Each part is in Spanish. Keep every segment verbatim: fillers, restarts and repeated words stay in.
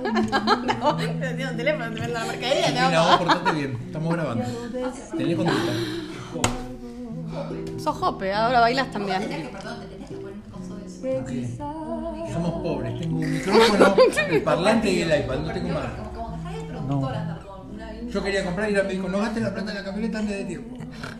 No, no tengo un teléfono, te vendo la mercadería. Silvina, vos portate bien, estamos grabando. Tenés conducta. Sos Jope, ahora bailas también. Perdón, te tenés que poner un coso de eso. ¿Por qué? Somos pobres, tengo un micrófono, el parlante y el iPad, no tengo más. Como que Javier productora andar con una vincha. Yo quería comprar y ella me dijo, no gastes la plata en la camioneta antes de tiempo.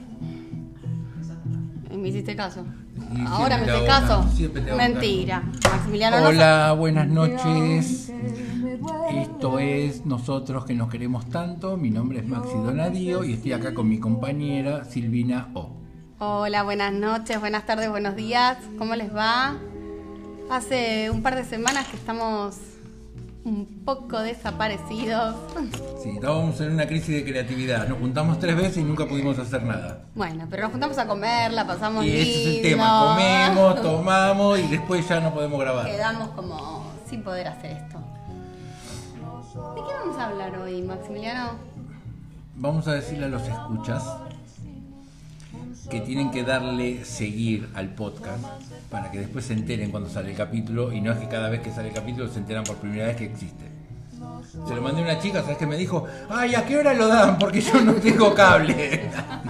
Me hiciste caso. Y Ahora me siempre hiciste te hago caso. caso, siempre te hago Mentira. Maximiliano no Hola, buenas noches. Esto es Nosotros que nos queremos tanto. Mi nombre es Maxi Donadío y estoy acá con mi compañera Silvina O. Hola, buenas noches, buenas tardes, buenos días. ¿Cómo les va? Hace un par de semanas que estamos un poco desaparecidos. Sí, estábamos en una crisis de creatividad. Nos juntamos tres veces y nunca pudimos hacer nada. Bueno, pero nos juntamos a comer, la pasamos Y lindo. ese es el tema. Comemos, tomamos y después ya no podemos grabar. Quedamos como sin poder hacer esto. ¿De qué vamos a hablar hoy, Maximiliano? Vamos a decirle a los escuchas que tienen que darle seguir al podcast para que después se enteren cuando sale el capítulo, y no es que cada vez que sale el capítulo se enteran por primera vez que existe. Se lo mandé a una chica, ¿sabes qué me dijo? Ay, ¿a qué hora lo dan? Porque yo no tengo cable.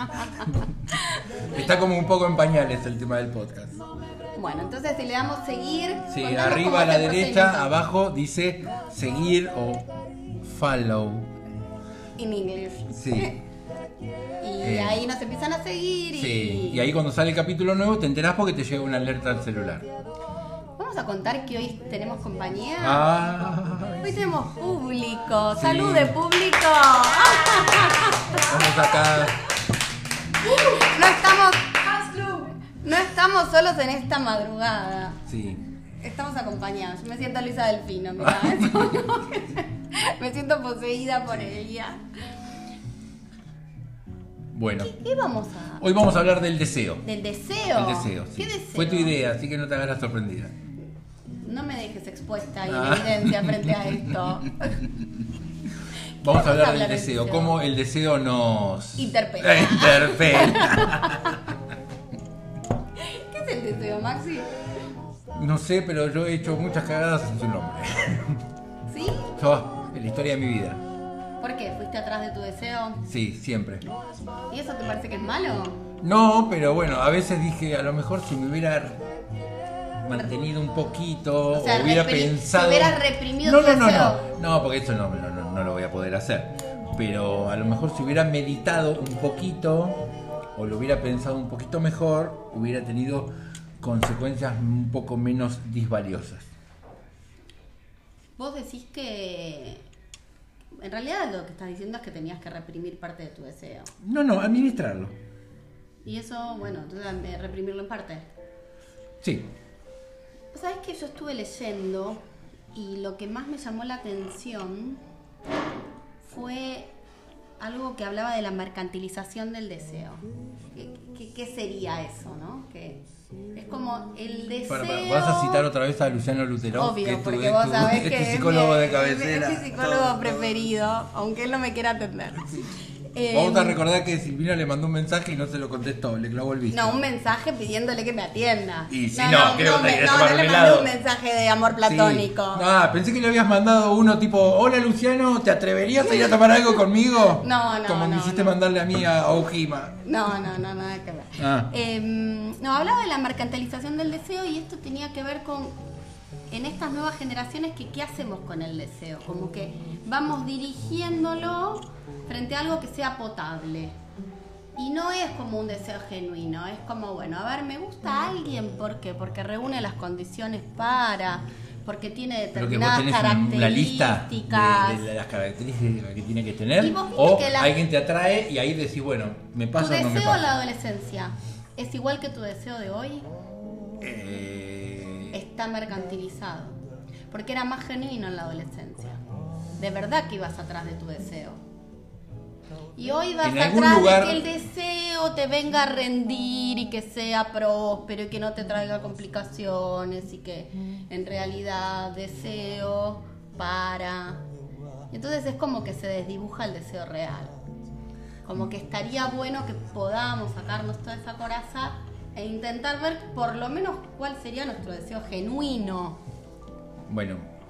Está como un poco en pañales el tema del podcast. Bueno, entonces si le damos seguir... Sí, contanos cómo arriba a la es el derecha, procedimiento. abajo dice seguir o follow. In English. Sí. Y Eh, ahí nos empiezan a seguir y... Sí, y ahí cuando sale el capítulo nuevo te enterás porque te llega una alerta al celular. Vamos a contar que hoy tenemos compañía. Ah, Hoy tenemos público. Sí. ¡Salud de público! Estamos acá. No estamos... No estamos solos en esta madrugada. Sí. Estamos acompañados. Yo me siento Luisa Delfino, mirá. Me siento poseída por ella. Bueno, ¿Qué vamos a...? hoy vamos a hablar del deseo. ¿Del deseo? El deseo, sí. ¿Qué deseo? Fue tu idea, así que no te hagas sorprendida. No me dejes expuesta y en Ah. evidencia frente a esto. Vamos a hablar del del deseo, deseo? cómo el deseo nos Interpela. interpela. ¿Qué es el deseo, Maxi? No sé, pero yo he hecho muchas cagadas en su nombre. ¿Sí? Yo, en la historia de mi vida. ¿Por qué? ¿Fuiste atrás de tu deseo? Sí, siempre. ¿Y eso te parece que es malo? No, pero bueno, a veces dije, a lo mejor si me hubiera mantenido un poquito, O sea, o hubiera repri- pensado... si hubieras reprimido no, tu no, no, deseo. no, no, porque eso no, no, no, no lo voy a poder hacer. Pero a lo mejor si hubiera meditado un poquito, o lo hubiera pensado un poquito mejor, hubiera tenido consecuencias un poco menos disvaliosas. Vos decís que... En realidad lo que estás diciendo es que tenías que reprimir parte de tu deseo. No, no, administrarlo. Y eso, bueno, entonces eh, reprimirlo en parte. Sí. ¿Sabes que yo estuve leyendo y lo que más me llamó la atención fue algo que hablaba de la mercantilización del deseo? ¿Qué, qué, qué sería eso, no? Que es como el deseo... Para, para, ¿vas a citar otra vez a Luciano Lutero? Obvio, que es tu- porque es vos tu- sabés es que tu es psicólogo mi- de cabecera. es mi psicólogo preferido, aunque él no me quiera atender. Vamos Eh, a recordar que Silvina le mandó un mensaje y no se lo contestó, le clavó el visto. No, un mensaje pidiéndole que me atienda. Y si no, creo que me- eso no, va no le arreglado. mandé un mensaje de amor Sí. platónico. Ah, pensé que le habías mandado uno tipo, hola Luciano, ¿te atreverías a ir a tomar algo conmigo? No, no, Como me no, hiciste no. mandarle a mí a Ojima. No, no, no, nada que ver. Ah. Eh, no, hablaba de la mercantilización del deseo y esto tenía que ver con, en estas nuevas generaciones, que qué hacemos con el deseo. Como que vamos dirigiéndolo frente a algo que sea potable. Y no es como un deseo genuino, es como, bueno, a ver, me gusta alguien, ¿por qué? Porque reúne las condiciones para, porque tiene Pero que vos determinadas tenés un- una lista características. de, de las características que tiene que tener. Y vos viste O que la- alguien te atrae y ahí decís, bueno, ¿me ¿Tu pasa o no me deseo en la pasa? adolescencia es igual que tu deseo de hoy? Eh, Está mercantilizado. Porque era más genuino en la adolescencia. De verdad que ibas atrás de tu deseo. Y hoy vas En algún atrás lugar- de que el deseo te venga a rendir y que sea próspero y que no te traiga complicaciones y que en realidad deseo para... Entonces es como que se desdibuja el deseo real. Como que estaría bueno que podamos sacarnos toda esa coraza e intentar ver por lo menos cuál sería nuestro deseo genuino. bueno,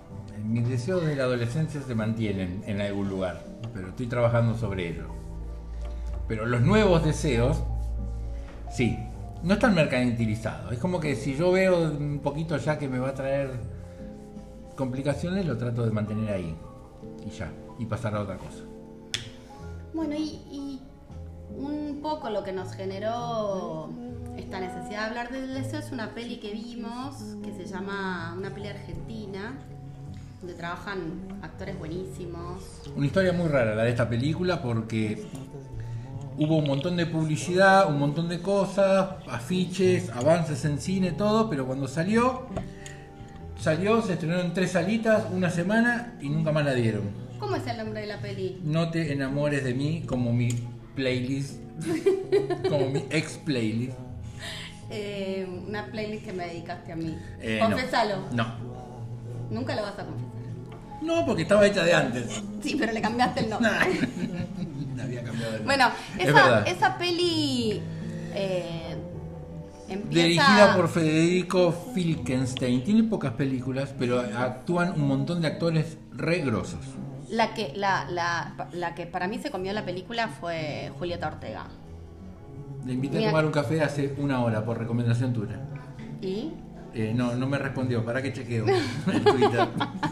mis deseos de la adolescencia se mantienen en algún lugar, pero estoy trabajando sobre ello. Pero los nuevos deseos, sí, no están mercantilizados. Es como que si yo veo un poquito ya que me va a traer complicaciones, lo trato de mantener ahí. Y ya, y pasar a otra cosa. Bueno, y, y un poco lo que nos generó esta necesidad de hablar del deseo es una peli que vimos, que se llama, una peli argentina, donde trabajan actores buenísimos. Una historia muy rara la de esta película porque hubo un montón de publicidad, un montón de cosas, afiches, avances en cine, todo, pero cuando salió, salió, se estrenó en tres salitas, una semana y nunca más la dieron. ¿Cómo es el nombre de la peli? No te enamores de mí, como mi playlist, como mi ex playlist. Eh, una playlist que me dedicaste a mí. Eh, Confésalo. No. Nunca lo vas a confesar. No, porque estaba hecha de antes. Sí, pero le cambiaste el nombre. No había cambiado el nombre. Bueno, Es esa, verdad. esa peli eh, empieza... Dirigida por Federico Filkenstein. Tiene pocas películas, pero actúan un montón de actores re grosos. La que, la, la, la que para mí se comió la película fue Julieta Ortega. Le invité Mira. a tomar un café hace una hora por recomendación tuya. ¿Y? Eh, no, no me respondió. ¿Para qué chequeo el Twitter?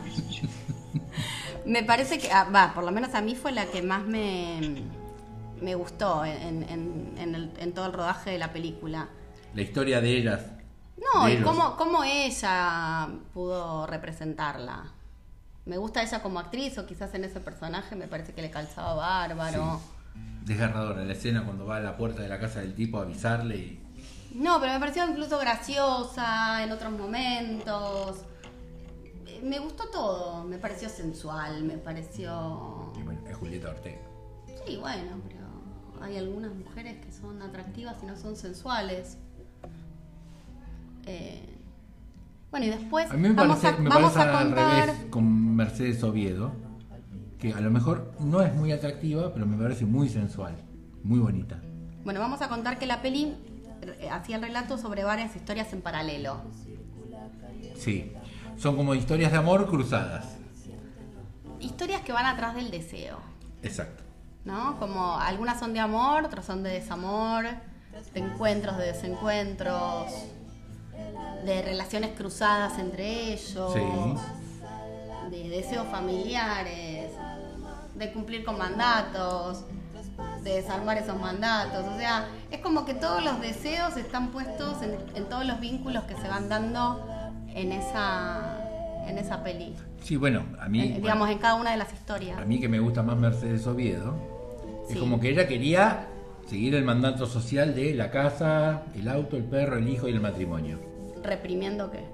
Me parece que, ah, va, por lo menos a mí fue la que más me, me gustó en, en, en, el, en todo el rodaje de la película. La historia de ellas. No, de y ellos. cómo, cómo ella pudo representarla. Me gusta ella como actriz, o quizás en ese personaje me parece que le calzaba bárbaro. Sí. Desgarradora la escena cuando va a la puerta de la casa del tipo a avisarle y... No, pero me pareció incluso graciosa en otros momentos. Me gustó todo, me pareció sensual, me pareció... y bueno, es Julieta Ortega. Sí, bueno, pero hay algunas mujeres que son atractivas y no son sensuales. Eh... Bueno, y después A mí me vamos, parece, a, me vamos parece a al contar... revés con Mercedes Oviedo, que a lo mejor no es muy atractiva, pero me parece muy sensual, muy bonita. Bueno, vamos a contar que la peli eh, hacía el relato sobre varias historias en paralelo. Sí, son como historias de amor cruzadas. Historias que van atrás del deseo, Exacto. ¿no? Como algunas son de amor, otras son de desamor, de encuentros, de desencuentros, de relaciones cruzadas entre ellos, Sí. de deseos familiares, de cumplir con mandatos, de desarmar esos mandatos. O sea, es como que todos los deseos están puestos en, en todos los vínculos que se van dando en esa, en esa peli. Sí, bueno, a mí... En- bueno, digamos, en cada una de las historias. a mí que me gusta más Mercedes Oviedo, Sí. es como que ella quería seguir el mandato social de la casa, el auto, el perro, el hijo y el matrimonio. ¿Reprimiendo qué?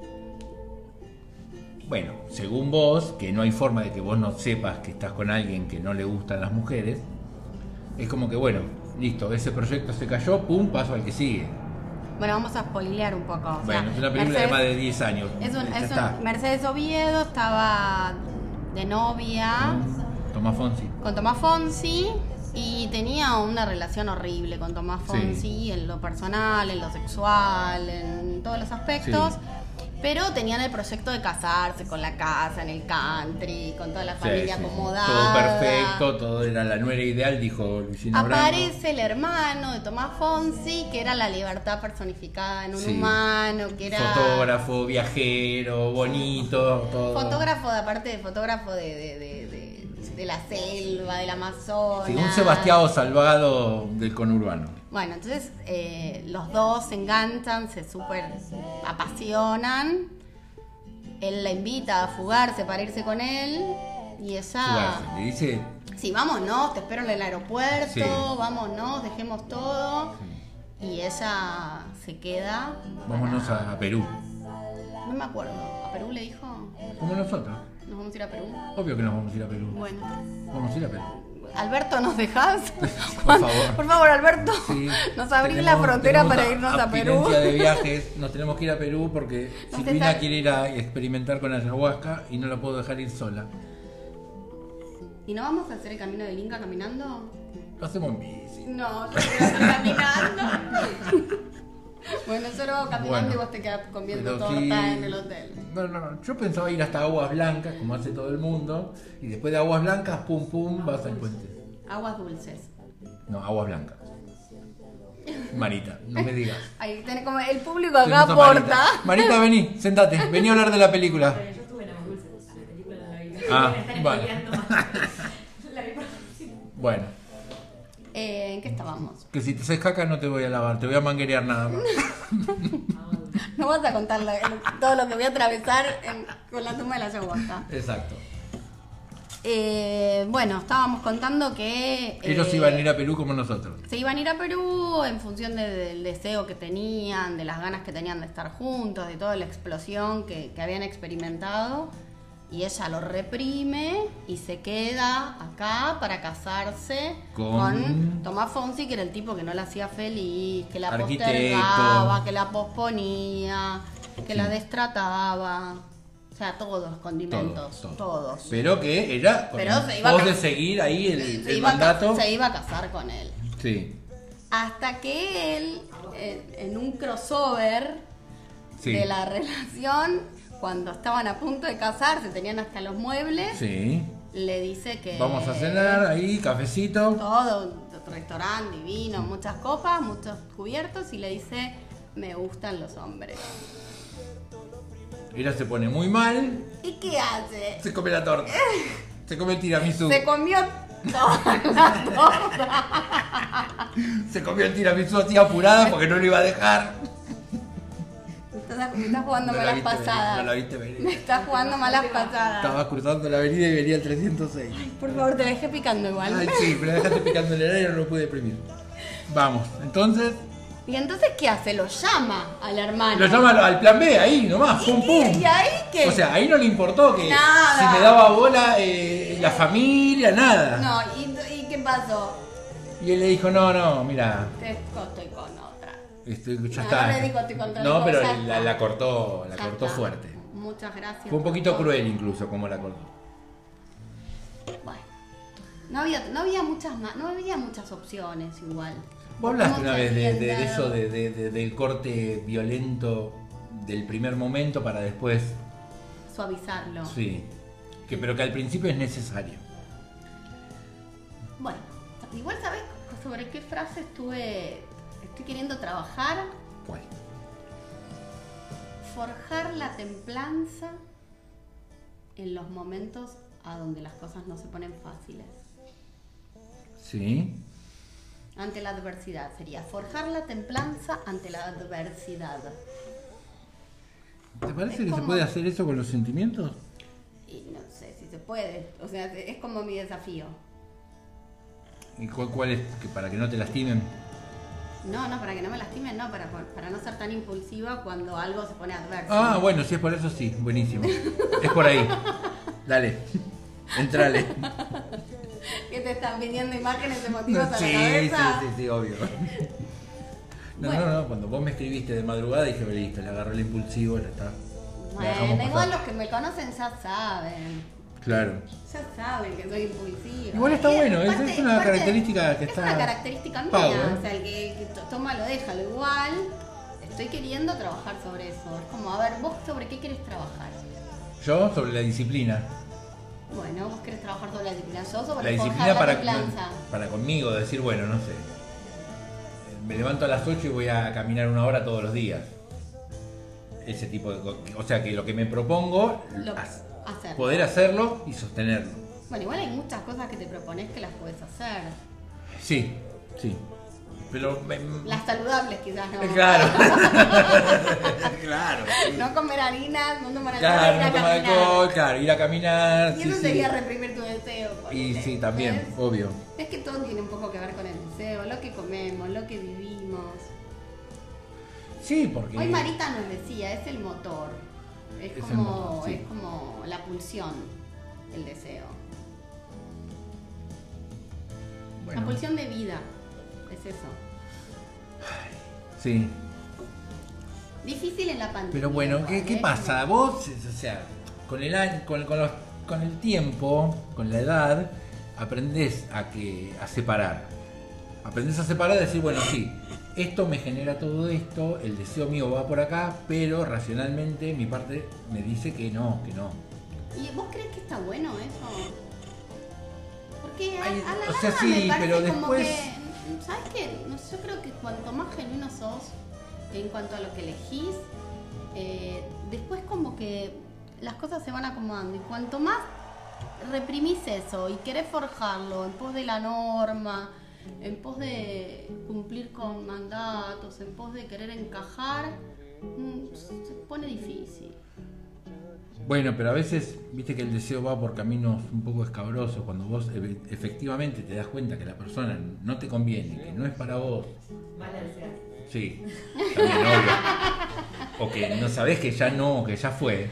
Bueno, según vos, que no hay forma de que vos no sepas que estás con alguien que no le gustan las mujeres, es como que, bueno, listo, ese proyecto se cayó, pum, paso al que sigue. Bueno, vamos a spoilear un poco. O sea, Bueno, es una película Mercedes- de más de diez años. Es un, Ya es está. un- Mercedes Oviedo estaba de novia Tomás Fonsi. con Tomás Fonsi y tenía una relación horrible con Tomás Fonsi Sí. en lo personal, en lo sexual, en todos los aspectos. Sí. Pero tenían el proyecto de casarse con la casa, en el country, con toda la Sí, familia sí. acomodada. Todo perfecto, todo era la nuera ideal, dijo Luisina Brando. Aparece el hermano de Tomás Fonsi, que era la libertad personificada en un Sí. humano, que era... Fotógrafo, viajero, bonito, todo. Fotógrafo, de aparte de fotógrafo de, de, de, de, de la selva, del Amazonas. Sí, un Sebastián salvado del conurbano. Bueno, entonces eh, los dos se enganchan, se súper apasionan. Él la invita a fugarse para irse con él. Y ella... Fugarse. Le dice, Sí, vámonos, te espero en el aeropuerto, Sí. vámonos, dejemos todo. Y ella se queda. vámonos para- a Perú. No me acuerdo. ¿A Perú le dijo? Como nosotros. ¿Nos vamos a ir a Perú? Obvio que nos vamos a ir a Perú. Bueno. Vamos a ir a Perú. Alberto, ¿nos dejás? Por favor. Por favor, Alberto. Sí. Nos abrís la Tenemos- frontera tenemos para irnos a Perú. abstinencia de viajes, nos tenemos que ir a Perú porque Nos Silvina está- quiere ir a experimentar con ayahuasca y no la puedo dejar ir sola. ¿Y no vamos a hacer el camino del Inca caminando? Lo hacemos en bici. No, yo quiero hacer caminando. Bueno, yo lo hago caminando Bueno, y vos te quedas comiendo pero torta sí. en el hotel. No, no, no. Yo pensaba ir hasta Aguas Blancas, como hace todo el mundo, y después de Aguas Blancas, pum, pum, vas al puente. Aguas dulces. No, Aguas Blancas. Marita, no me digas. Ahí tenés como el público acá Tenemos a aporta. Marita. Marita, vení, sentate, vení a hablar de la película. Eh, Yo estuve en Aguas Dulces, la película no la vi. Ah, Me están vale. spoileando más. La vi por Bueno, Eh, ¿En qué estábamos? que si te haces caca no te voy a lavar, te voy a manguerear nada más. No vas a contar la- todo lo que voy a atravesar en- con la tumba de la ayahuasca. Exacto. Eh, bueno, estábamos contando que... Ellos eh, iban a ir a Perú como nosotros. Se iban a ir a Perú en función de- del deseo que tenían, de las ganas que tenían de estar juntos, de toda la explosión que, que habían experimentado. Y ella lo reprime y se queda acá para casarse Con- con, Tomás Fonsi, que era el tipo que no la hacía feliz, que la Arquitecto. postergaba, que la posponía, que Sí. la destrataba. O sea, todos los condimentos, Todo, todo. todos. Pero que ella, con Pero el se iba a pos de casar. seguir ahí el, se, el iba a, ca- mandato. se iba a casar con él. Sí, Hasta que él, en, en un crossover sí. de la relación, cuando estaban a punto de casarse, tenían hasta los muebles, Sí. le dice que... Vamos a cenar ahí, cafecito. Todo, un restaurante divino, muchas copas, muchos cubiertos, y le dice, me gustan los hombres. Ella se pone muy mal, ¿Y qué hace? se come la torta. Se come el tiramisú. Se comió toda la torta. Se comió el tiramisú así apurada porque no lo iba a dejar. Estás, me estás jugando No la malas viste venir, pasadas. no la viste venir. Me estás jugando malas pasadas. Estaba cruzando la avenida y venía el trescientos seis. Por favor, te dejé picando igual. Ay, sí, pero dejaste picando el horario y no lo pude deprimir. Vamos, entonces ¿Y entonces qué hace? Lo llama al hermano. lo llama al- al plan B, ahí nomás, ¿Y pum qué? pum. ¿Y ahí qué? O sea, ahí no le importó que Nada. si me daba bola eh, la familia, nada. No, ¿y, ¿y qué pasó? Y él le dijo, no, no, mira, Te estoy con otra. estoy, ya No, está. no le dijo, estoy con otra, No, dijo, pero ya la, está. la cortó, la Ya cortó está. fuerte. Muchas gracias. Fue un poquito por cruel incluso como la cortó. todo. Bueno, no había, no había muchas más, no había muchas opciones igual. Vos hablaste ¿Cómo una se vez de, de- habían de eso, dado? de, de- de- del corte violento del primer momento para después, Suavizarlo. sí, que pero que al principio es necesario. Bueno, igual sabes sobre qué frase estuve, estoy queriendo trabajar. ¿Cuál? Forjar la templanza en los momentos a donde las cosas no se ponen fáciles. Sí. Ante la adversidad sería forjar la templanza ante la adversidad. ¿Te parece Es que se como- puede hacer eso con los sentimientos? Y no sé si se puede, o sea, es como mi desafío. ¿Y cuál, cuál es? Que para que no te lastimen. No, no, para que no me lastimen, no, para, para no ser tan impulsiva cuando algo se pone adverso. Ah, bueno, si es por eso sí, buenísimo. Es por ahí. Dale, entrale. Que te están viniendo imágenes emotivas a Sí, la sí, cabeza. sí, sí, obvio. No, Bueno. no, no, cuando vos me escribiste de madrugada dije, listo, le agarró el impulsivo, ya está. La dejamos Bueno, igual pasar. los que me conocen ya saben. Claro. Ya saben que soy impulsiva. Igual está Y bueno, es- parte- es una parte- característica que es está una característica mía. power. O sea, el que, que to- toma lo déjalo igual. Estoy queriendo trabajar sobre eso. Es como, a ver, vos sobre qué querés trabajar. Yo sobre la disciplina. Bueno, vos querés trabajar sobre la disciplina. Yo sobre La disciplina forjar para, la templanza. para conmigo, decir, bueno, no sé. Me levanto a las ocho y voy a caminar una hora todos los días. Ese tipo de cosas. O sea que lo que me propongo, Lo- haz- hacer. poder hacerlo y sostenerlo. Bueno, igual hay muchas cosas que te propones que las puedes hacer. Sí, sí. Pero me- Las saludables quizás no. Claro. Claro. No comer harinas, no tomar alcohol, Claro, ir no a tomar caminar. alcohol, claro, ir a caminar. Y sí, eso sí. sería reprimir tu deseo. Y ponele, sí, también, ¿ves? obvio. Es que todo tiene un poco que ver con el deseo, lo que comemos, lo que vivimos. Sí, porque. Hoy Marita nos decía, es el motor. Es, Es el como, motor, sí. es como la pulsión, el deseo. Bueno, La pulsión de vida, es eso. sí. Difícil en la pandemia. Pero bueno, ¿qué, igual, qué ¿eh? pasa? Vos, o sea, con el año, con, con, los- con el tiempo, con la edad, aprendés a que a separar. Aprendés a separar y decir, bueno, sí, esto me genera todo esto, el deseo mío va por acá, pero racionalmente mi parte me dice que no, que no. ¿Y vos crees que está bueno eso? Porque a, Ay, a la o sea, larga sí, me parece pero como después- que, ¿sabes qué? No sé, yo creo que cuanto más genuino sos en cuanto a lo que elegís, eh, después como que las cosas se van acomodando. Y cuanto más reprimís eso y querés forjarlo en pos de la norma, en pos de cumplir con mandatos, en pos de querer encajar, mm, se pone difícil. Bueno, pero a veces, viste que el deseo va por caminos un poco escabrosos, cuando vos e- efectivamente te das cuenta que la persona no te conviene, que no es para vos. Mala desear. Sí, también obvio. O que no sabés que ya no, que ya fue.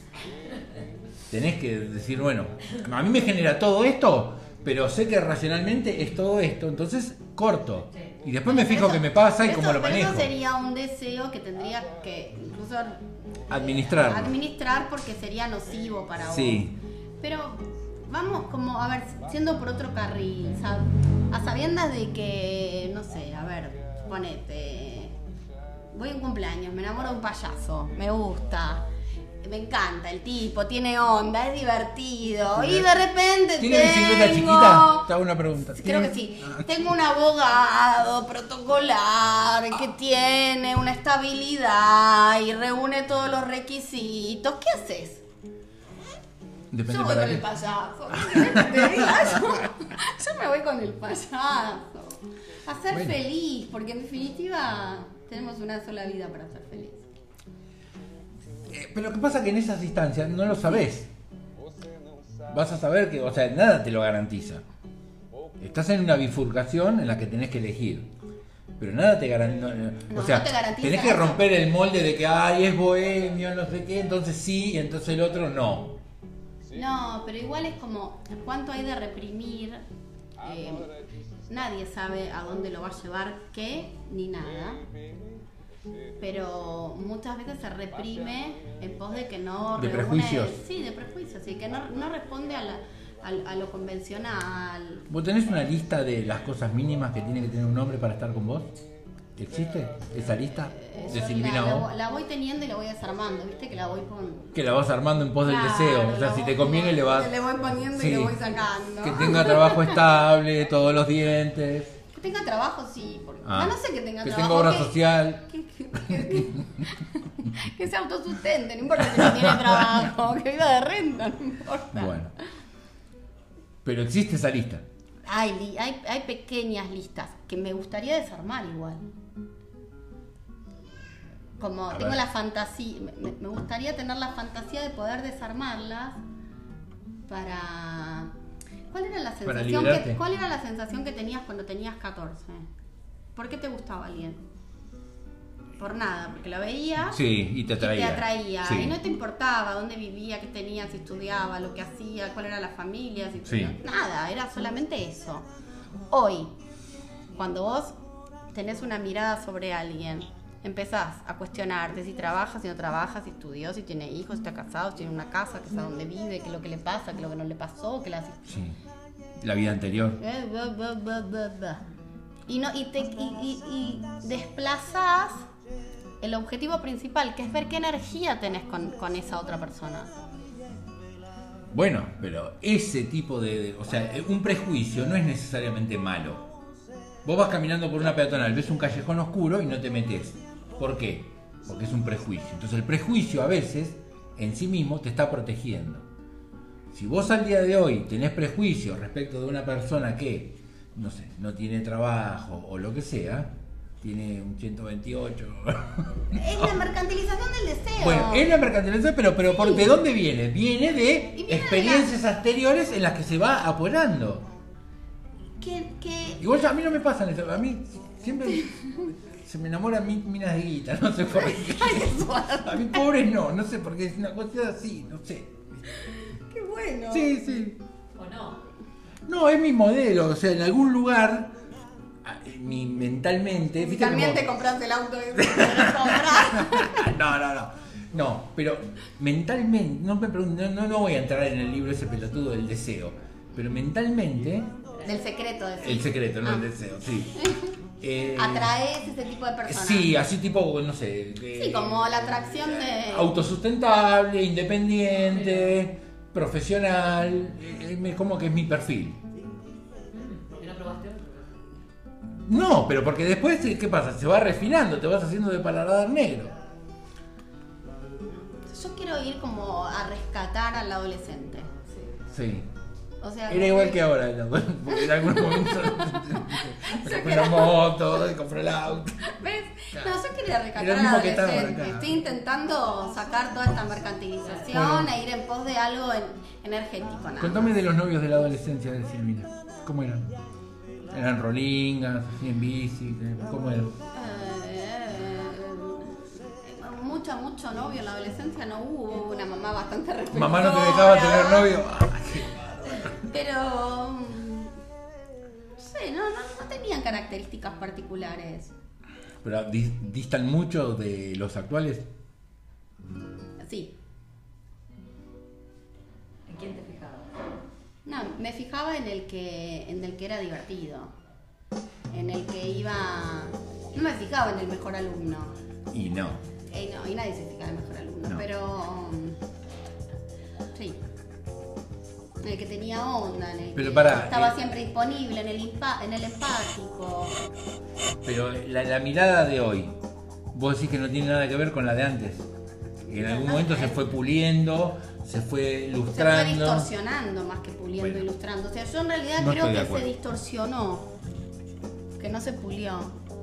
Tenés que decir, bueno, a mí me genera todo esto, pero sé que racionalmente es todo esto, entonces corto. Y después me fijo Eso- qué me pasa y eso- cómo lo pero manejo. Eso sería un deseo que tendría que incluso Administrarlo. administrar porque sería nocivo para vos. Sí. Pero vamos como, a ver, siendo por otro carril, sab- a sabiendas de que, no sé, a ver, ponete, voy a un cumpleaños, me enamoro de un payaso, me gusta. Me encanta el tipo, tiene onda, es divertido. Y de repente ¿Tiene tengo... bicicleta chiquita? Te hago una pregunta. Creo que ¿Tiene- sí. Ah. Tengo un abogado protocolar que tiene una estabilidad y reúne todos los requisitos. ¿Qué haces? Depende Yo voy para con el qué. payaso. ¿Qué querés que te diga? Yo, yo me voy con el payaso. A ser Bueno. feliz, porque en definitiva tenemos una sola vida para ser feliz. Eh, Pero lo que pasa es que en esas instancias no lo sabés. Vas a saber que, o sea, nada te lo garantiza. Estás en una bifurcación en la que tenés que elegir. Pero nada te garantiza. No, O sea, no te garantiza tenés que eso. romper el molde de que, ay, es bohemio, no sé qué, entonces sí, y entonces el otro no. No, pero igual es como, ¿cuánto hay de reprimir? Eh, nadie sabe a dónde lo va a llevar qué ni nada. Pero muchas veces se reprime en pos de que no De reúne- prejuicios. Sí, de prejuicios, sí, que no, no responde a, la, a, a lo convencional. ¿Vos tenés una lista de las cosas mínimas que tiene que tener un hombre para estar con vos? ¿Existe esa lista Eh, de yo Silvina la, O? la, la voy teniendo y la voy desarmando, ¿viste? Que la voy con... Que la vas armando en pos del Claro, deseo. O sea, la si voy- te conviene le vas... Le voy poniendo y Sí. le voy sacando. Que tenga trabajo estable, todos los dientes. Que tenga trabajo, sí. Porque, Ah, no, no sé que tenga que trabajo. tenga obra que- social. Que, que- que- que se autosustente, no importa si no tiene trabajo, que viva de renta, no importa. Bueno. Pero existe esa lista. Hay, li- hay, hay pequeñas listas que me gustaría desarmar igual. Como A tengo ver. la fantasía, me, me gustaría tener la fantasía de poder desarmarlas para... ¿Cuál era la Para sensación liberarte. que, ¿Cuál era la sensación que tenías cuando tenías catorce? ¿Por qué te gustaba alguien? Por nada, porque lo veías Sí, y te atraía. y te atraía. Sí. Y no te importaba dónde vivía, qué tenía, si estudiaba, lo que hacía, cuál era la familia, si Sí. nada, era solamente eso. Hoy, cuando vos tenés una mirada sobre alguien, empezás a cuestionarte si trabaja, si no trabaja, si estudió, si tiene hijos, si está casado, si tiene una casa, que sabe dónde vive, qué es lo que le pasa, qué es lo que no le pasó, qué la Sí. La vida anterior. eh, bla, bla, bla, bla, bla. Y no y te y, y- y desplazás el objetivo principal, que es ver qué energía tenés con, con esa otra persona. Bueno, pero ese tipo de, de- o sea, un prejuicio no es necesariamente malo. Vos vas caminando por una peatonal, ves un callejón oscuro y no te metes. ¿Por qué? Porque es un prejuicio. Entonces el prejuicio a veces en sí mismo te está protegiendo. Si vos al día de hoy tenés prejuicios respecto de una persona que, no sé, no tiene trabajo o lo que sea, tiene un ciento veintiocho. Es la mercantilización del deseo. Bueno, es la mercantilización, pero, pero ¿por, ¿de dónde viene? Viene de Y viene de experiencias anteriores en las que se va apoyando. que, que Igual a mí no me pasa eso, a mí siempre se me enamoran mi- minas de guita, no sé por qué. A mí pobres no, no sé por qué, es una cuestión así, no sé. qué bueno. Sí, sí. ¿O no? No, es mi modelo, o sea, en algún lugar, a- mi, mentalmente, ¿viste? También como- te compraste el auto ese que querés comprar. No, no, no. No, pero mentalmente, no, me pregun- no, no, no voy a entrar en el libro ese pelotudo del deseo. pero mentalmente, Del secreto, decís. el secreto, no Ah. el deseo, sí. Eh, Atraes ese tipo de personas. Sí, así tipo, no sé. eh, Sí, como la atracción de... autosustentable, independiente, profesional, eh, eh, como que es mi perfil. ¿Y no probaste otro? No, pero porque después, ¿qué pasa? Se va refinando, te vas haciendo de paladar negro. Yo quiero ir como a rescatar al adolescente. Sí. O sea, Era igual que ahora, ¿no? Porque en algún momento me compré la moto, me compré el auto. ¿Ves? No, yo quería rescatar Era lo al mismo que estaba adolescente. acá. Estoy intentando sacar toda esta mercantilización Bueno. e ir en pos de algo en- energético. Nada. Contame de los novios de la adolescencia de Silvina. ¿Cómo eran? ¿Eran rolingas, así en bici? ¿Cómo eran? Eh, mucho, mucho novio en la adolescencia no hubo. Una mamá bastante respetuosa. ¿Mamá no te dejaba tener novio? Ah, qué- Pero... mm, No sé, no, no, no tenían características particulares. ¿Pero dis- distan mucho de los actuales? Sí. ¿En quién te fijabas? No, me fijaba en el que en el que era divertido, en el que iba. No me fijaba en el mejor alumno. Y no. Eh, no, y nadie se fija en el mejor alumno, No. pero um, sí. En el que tenía onda, en el Pero que pará, estaba eh. siempre disponible, en el impa- en el empático. Pero la, la mirada de hoy, vos decís que no tiene nada que ver con la de antes. Que en algún momento se fue puliendo, se fue Se fue ilustrando. distorsionando más que puliendo, Bueno. ilustrando. O sea, yo en realidad No creo estoy de que se acuerdo. distorsionó, que no se pulió.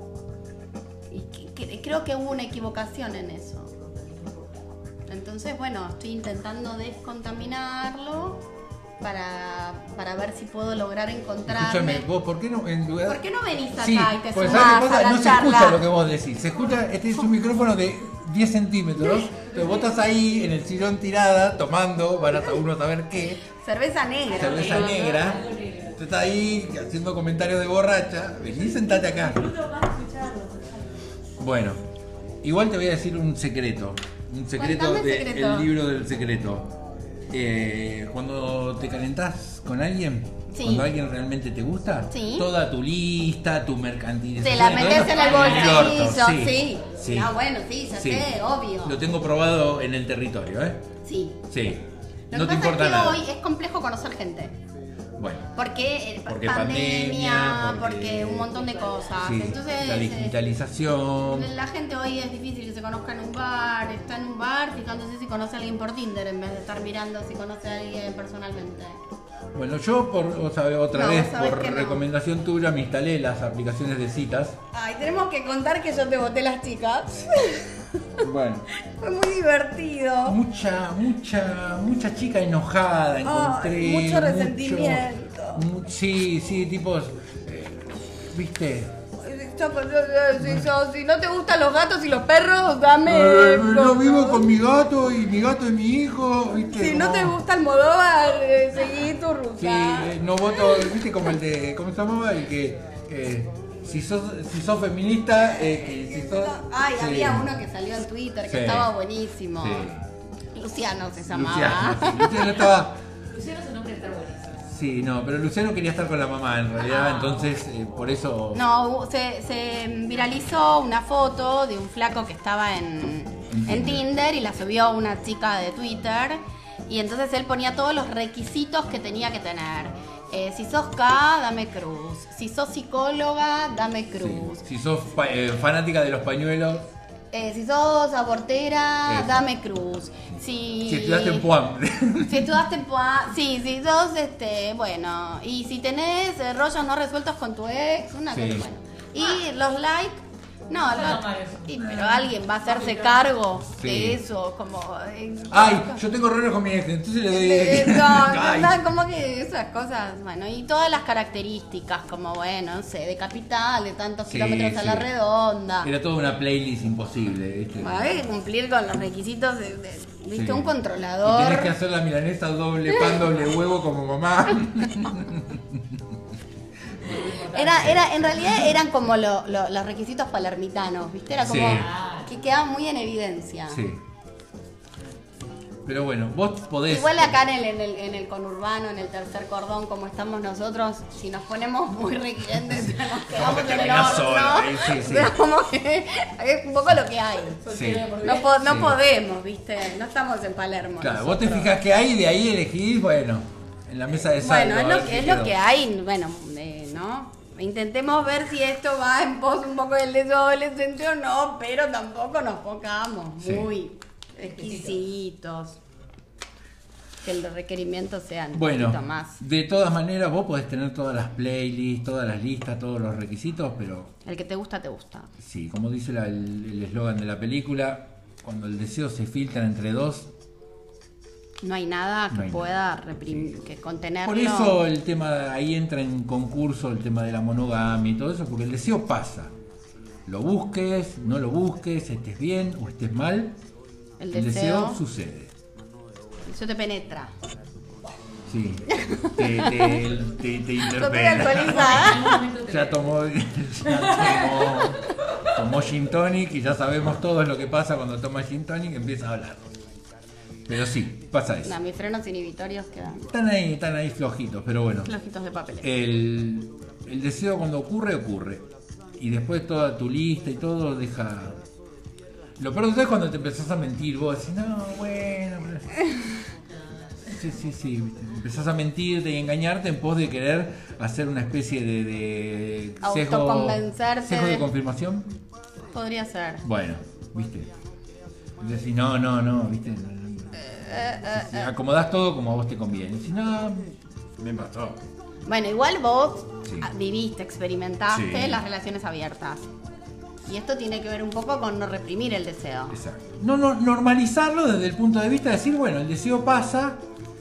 Y que- que- creo que hubo una equivocación en eso. Entonces, bueno, estoy intentando descontaminarlo para, para ver si puedo lograr encontrarme. Escúchame, vos, ¿por qué no en lugar... ¿Por qué no venís acá Sí, y te pues sumás ¿sabes qué a pasa? la No se charla? escucha lo que vos decís. Se escucha, este es un micrófono de diez centímetros, pero vos estás ahí en el sillón tirada, tomando, van a uno a saber qué, Cerveza negra. cerveza digo. negra. Tú estás ahí haciendo comentarios de borracha. Vení, sentate acá. Disfruto más escucharlo. Bueno, igual te voy a decir un secreto. Un secreto Contame el del secreto. libro del secreto. Eh, cuando te calentás con alguien, Sí. cuando alguien realmente te gusta, Sí. toda tu lista, tu mercantilización. Te la y todo metes eso, en el orto, bolsillo, sí. sí. Sí. No, bueno, sí, ya Sí. sé, obvio. Lo tengo probado en el territorio, ¿eh? Sí. Sí. Lo no que te pasa importa es que nada. hoy es complejo conocer gente. Bueno. Porque, eh, Porque pandemia, pandemia, porque, porque- un montón de cosas. Sí, Entonces, la eh, digitalización. la gente hoy es difícil que se conozca en un bar, está en un bar fijándose si conoce a alguien por Tinder en vez de estar mirando si conoce a alguien personalmente. Bueno, yo por o sea, otra No, vez, vos sabés por que no. recomendación tuya, me instalé las aplicaciones de citas. Ay, tenemos que contar que yo te boté las chicas. Bueno. Fue muy divertido. Mucha, mucha, mucha chica enojada encontré. mucho resentimiento. mu- sí, sí, tipos. eh, ¿Viste? Si, so- si no te gustan los gatos y los perros, dame. Eh, yo esto. vivo con mi gato y mi gato es mi hijo, ¿viste? Si no Como- te gusta Almodóvar, eh, seguí tu ruta. Sí, eh, no voto, ¿viste? Como el de. ¿Cómo se llamaba? El que. eh, si sos, si sos feminista, eh, que si sos. Ay, sí. había uno que salió en Twitter que Sí. estaba buenísimo. Sí. Luciano se Luciano, llamaba. sí, Luciano estaba. Luciano es un nombre que está buenísimo. Sí, no, pero Luciano quería estar con la mamá en realidad, Ah. entonces eh, por eso. No, se, se viralizó una foto de un flaco que estaba en, en Tinder y la subió una chica de Twitter. Y entonces él ponía todos los requisitos que tenía que tener. Eh, si sos K, dame cruz. Si sos psicóloga, dame Sí. cruz. Si sos pa- eh, fanática de los pañuelos, Eh, si sos abortera, Eso. dame cruz. Si, si estudiaste en Puam. Si estudiaste en Puan, sí, si sos, este, bueno, y si tenés eh, rollos no resueltos con tu ex, una Sí. cosa, bueno. Y los likes, no, Está no, normal eso. y, pero alguien va a hacerse cargo Sí. de eso, como... eh, Ay, yo tengo rollos con mi ex, entonces le doy. eh, no, Ay. no, como que esas cosas, bueno, y todas las características, como, bueno, no sé, de capital, de tantos Sí, kilómetros a la sí. redonda. Era toda una playlist imposible, ¿viste? Bueno, hay que cumplir con los requisitos de, de- viste, Sí. un Y controlador. tenés que hacer la milanesa doble pan, doble huevo como mamá. Era, era, en realidad eran como lo- lo- los requisitos palermitanos, ¿viste? Era como Sí. que quedaban muy en evidencia. Sí. Pero bueno, vos podés... Igual acá en el, en, el, en el conurbano, en el tercer cordón, como estamos nosotros, si nos ponemos muy requirientes, nos quedamos te en el pegás horno. sola, eh, sí, sí. O sea, como que es un poco lo que hay. Sí. No, po- no Sí. podemos, ¿viste? No estamos en Palermo. Claro, nosotros. vos te fijás que hay y de ahí elegís, bueno, en la mesa de saldo. Bueno, es a lo, ver que, qué es lo quedó. que hay, bueno, eh, ¿no? Intentemos ver si esto va en pos un poco del deseo adolescente o no, pero tampoco nos pongamos Sí. muy exquisitos. Que los requerimientos sean un Bueno, poquito más. de todas maneras vos podés tener todas las playlists, todas las listas, todos los requisitos, pero El que te gusta, te gusta. sí, como dice la- el el eslogan de la película, cuando el deseo se filtra entre dos, No hay nada que No hay pueda reprimir, que contenerlo. por eso el tema, ahí entra en concurso el tema de la monogamia y todo eso, porque el deseo pasa. Lo busques, no lo busques, estés bien o estés mal, el el deseo deseo, sucede. eso te penetra. Sí, te, te, te, te Yo estoy interpela. actualizada. Ya tomó, ya tomó, tomó gin tonic y ya sabemos todos lo que pasa cuando toma gin tonic, empieza a hablar. Pero sí, pasa eso. No, mis frenos inhibitorios quedan Están ahí, están ahí flojitos, pero bueno. flojitos de papel. El, el deseo cuando ocurre, ocurre. Y después toda tu lista y todo deja... Lo peor de todo es cuando te empezás a mentir, vos decís, no, bueno... Pero... Sí, sí, sí. ¿viste? Empezás a mentirte y engañarte en pos de querer hacer una especie de... de sesgo, Autoconvencerte sesgo de de- confirmación. Podría ser. Bueno, ¿viste? Y decís, no, no, no, ¿viste? Sí, acomodás todo como a vos te conviene. Decís, no, me pasó. Bueno, igual vos Sí. ah, viviste, experimentaste Sí. las relaciones abiertas. Y esto tiene que ver un poco con no reprimir el deseo. Exacto. No, no, normalizarlo desde el punto de vista de decir, bueno, el deseo pasa,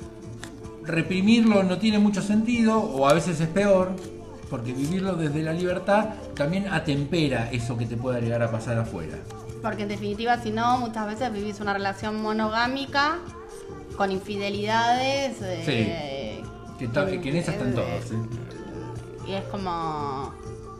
reprimirlo no tiene mucho sentido, o a veces es peor, porque vivirlo desde la libertad también atempera eso que te pueda llegar a pasar afuera. Porque en definitiva, si no, muchas veces vivís una relación monogámica con infidelidades. eh, Que, está- que en esas están todos. ¿eh? Y es como...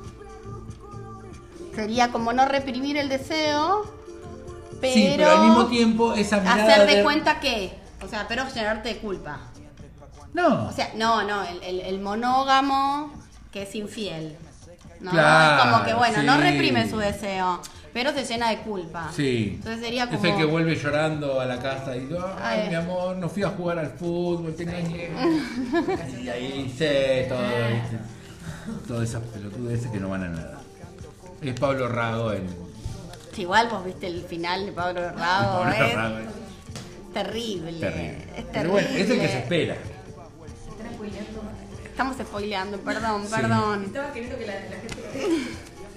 Sería como no reprimir el deseo, pero... Sí, pero al mismo tiempo esa mirada hacer de de- cuenta que... O sea, pero llenarte de culpa. No, O sea, no, no, el, el- el monógamo que es infiel. ¿no? Claro, Es como que, bueno, no sí. reprime su deseo, pero se llena de culpa. sí. Entonces sería como... Es el que vuelve llorando a la casa y dice, ay, Ay. mi amor, no fui a jugar al fútbol, te engañé. Y ahí sé todo, ¿viste? Todas esas pelotudeces que no van a nada. Es Pablo Rago en... Sí, igual vos viste el final de Pablo Rago, Pablo es Rago, ¿eh? terrible. Terrible. Es terrible. Pero bueno, es el que se espera. Están spoileando. Estamos spoileando, perdón, Sí. perdón. Estaba queriendo que la, la gente.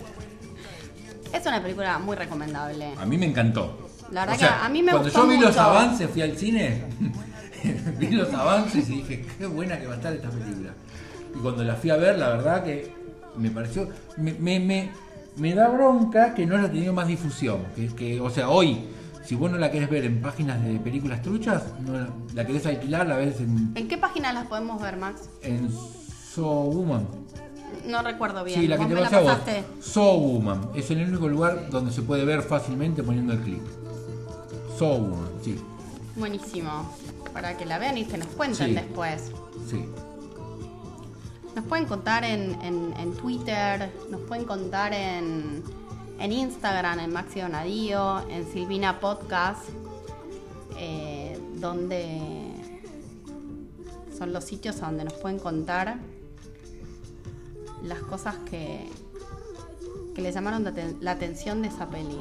Es una película muy recomendable. A mí me encantó. La verdad O sea, que a mí me cuando gustó yo vi los mucho. avances, fui al cine, vi los avances y dije, qué buena que va a estar esta película. Y cuando la fui a ver, la verdad que me pareció... Me, me, me, me da bronca que no haya tenido más difusión. Que, que, o sea, hoy, si vos no la querés ver en páginas de películas truchas, no la, la querés alquilar, la ves en, ¿En qué página las podemos ver, Max? en So Woman. No recuerdo bien. Sí, la que ¿Vos te me la pasé a vos. pasaste? So Woman. Es el único lugar donde se puede ver fácilmente poniendo el clic. So Woman, sí. Buenísimo. Para que la vean y se nos cuenten Sí. después. Sí. Nos pueden contar en, en, en Twitter, nos pueden contar en, en Instagram, en Maxi Donadío, en Silvina Podcast, eh, donde son los sitios a donde nos pueden contar las cosas que, que les llamaron la, aten- la atención de esa peli.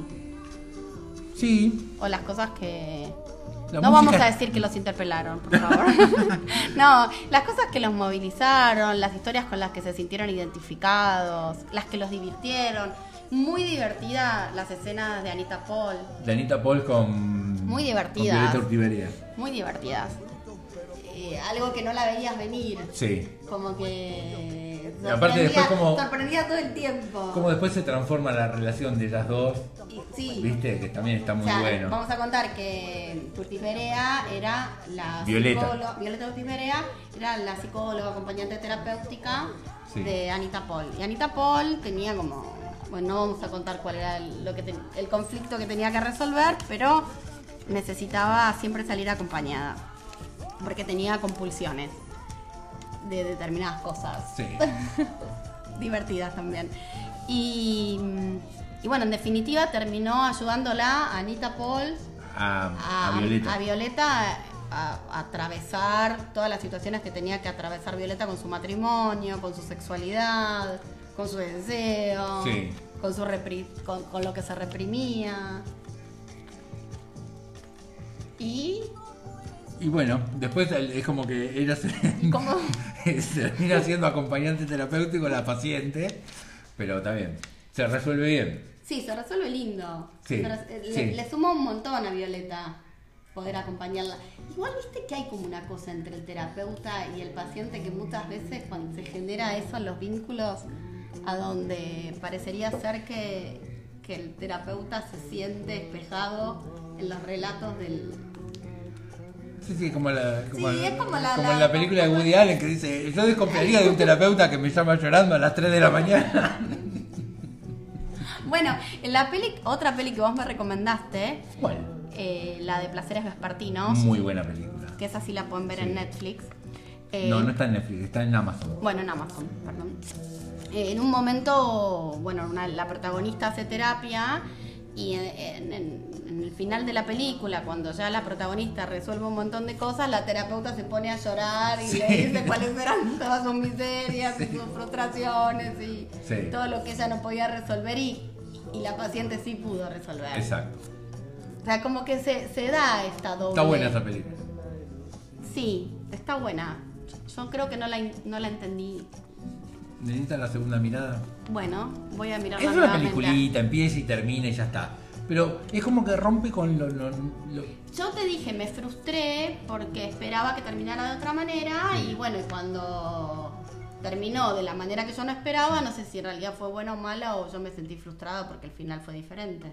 Sí. O las cosas que... La no música- vamos a decir que los interpelaron, por favor. No, las cosas que los movilizaron, las historias con las que se sintieron identificados, las que los divirtieron. Muy divertida las escenas de Anita Paul, De Anita Paul con... Muy con divertidas. Violeta Urtiberea. muy divertidas. Eh, algo que no la veías venir, Sí. como que Y aparte después como- sorprendía todo el tiempo. Cómo después se transforma la relación de ellas dos, Y sí. viste, que también está muy O sea, bueno. vamos a contar que Urtiberea era la Violeta. psicóloga, Violeta Urtiberea era la psicóloga acompañante terapéutica Sí. de Anita Paul. Y Anita Paul tenía como, bueno, no vamos a contar cuál era el, lo que ten- el conflicto que tenía que resolver, pero necesitaba siempre salir acompañada, porque tenía compulsiones de determinadas cosas. Sí. Divertidas también. Y, y bueno, en definitiva terminó ayudándola a Anita Paul A, a, a Violeta. a Violeta a, a atravesar todas las situaciones que tenía que atravesar Violeta con su matrimonio, con su sexualidad, con su deseo, Sí. con, su repri- con, con lo que se reprimía. Y Y bueno, después es como que ella se, ¿Cómo? se termina siendo acompañante terapéutico de la paciente, pero está bien, se resuelve bien. sí, se resuelve lindo. Sí, Se res- le, sí. le suma un montón a Violeta poder acompañarla. Igual viste que hay como una cosa entre el terapeuta y el paciente que muchas veces cuando se genera eso en los vínculos, a donde parecería ser que, que el terapeuta se siente espejado en los relatos del... Sí, sí, como, la, como, Sí, la- es como la- como la- en la película de Woody Allen que dice, yo desconfiaría de un terapeuta que me llama llorando a las tres de la mañana. Bueno, en la peli, otra peli que vos me recomendaste, ¿Cuál? eh, la de Placeres Vespertinos, Muy buena película. que esa sí la pueden ver Sí. en Netflix. Eh, No, no está en Netflix, está en Amazon. Bueno, en Amazon, perdón. Eh, en un momento, bueno, una- la protagonista hace terapia y en, en- en- en el final de la película, cuando ya la protagonista resuelve un montón de cosas, la terapeuta se pone a llorar y Sí. le dice cuáles eran todas sus miserias y sus frustraciones y Sí. todo lo que ella no podía resolver y, y la paciente sí pudo resolver. Exacto. O sea, como que se, se da esta doble... Está buena esa película. Sí, está buena. Yo creo que no la, no la entendí. Necesita la segunda mirada. Bueno, voy a mirarla Es una nuevamente. peliculita, empieza y termina y ya está. Pero es como que rompe con lo... lo- lo- Yo te dije, me frustré porque esperaba que terminara de otra manera Sí. y bueno, y cuando terminó de la manera que yo no esperaba, no sé si en realidad fue buena o mala o yo me sentí frustrada porque el final fue diferente.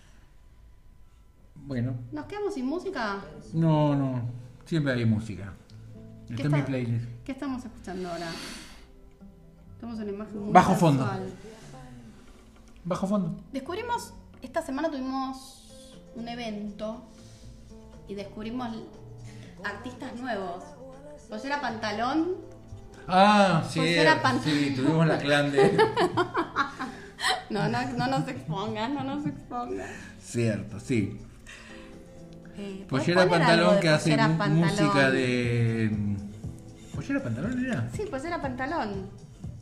Bueno, ¿Nos quedamos sin música? no, no. Siempre hay música. ¿Qué Está en mi está- playlist. ¿Qué estamos escuchando ahora? Tenemos una imagen muy Bajo fondo. sensual. Bajo fondo. Descubrimos, esta semana tuvimos un evento y descubrimos artistas nuevos. Pollera Pantalón. Ah, sí. Pues era pan- Sí, tuvimos la clan de... No, no, no nos expongan, no nos expongan. Cierto, sí. Eh, ¿podés Pollera poner algo Pantalón de que hace Pollera mu- Pantalón? música de... ¿Pollera Pantalón era? Sí, Pollera Pantalón.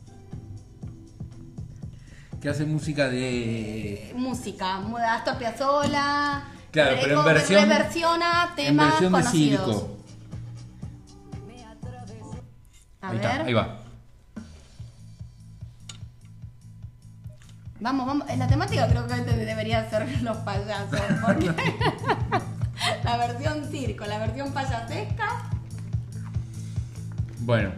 Que hace música de... Música, muda Astor Piazzolla. Claro, eh, pero en como que versión- reversiona En temas versión de conocidos. Cívico. A Ahí ver. está, ahí va. Vamos, vamos. En la temática creo que este debería ser los payasos, porque la versión circo, la versión payasesca. Bueno.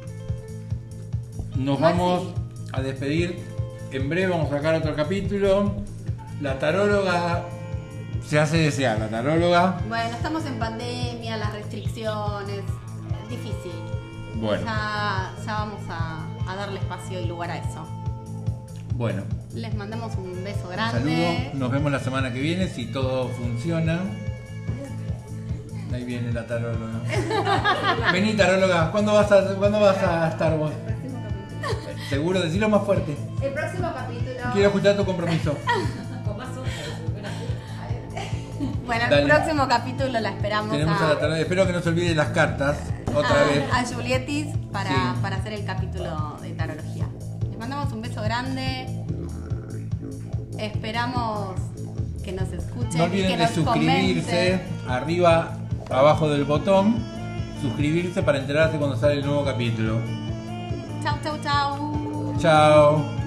Nos Maxi. vamos a despedir. En breve vamos a sacar otro capítulo. La taróloga se hace desear, la taróloga. Bueno, estamos en pandemia, las restricciones, es difícil. Bueno, Ya, ya vamos a, a darle espacio y lugar a eso. bueno. Les mandamos un beso Un grande. saludo. Nos vemos la semana que viene si todo funciona. Ahí viene la taróloga. Vení, taróloga. ¿Cuándo vas a, ¿cuándo vas a estar vos? Seguro, decilo más fuerte. El próximo capítulo. Quiero escuchar tu compromiso. Con más ondas. Bueno, el Dale. próximo capítulo la esperamos Tenemos a la taróloga. Espero que no se olviden las cartas. Otra a, vez. a Julietis para, Sí. para hacer el capítulo de tarología. Les mandamos un beso grande. Esperamos que nos escuchen No y que olviden de nos suscribirse. comenten. Arriba, abajo del botón. Suscribirse para enterarse cuando sale el nuevo capítulo. Chau, chau, chau. Chao.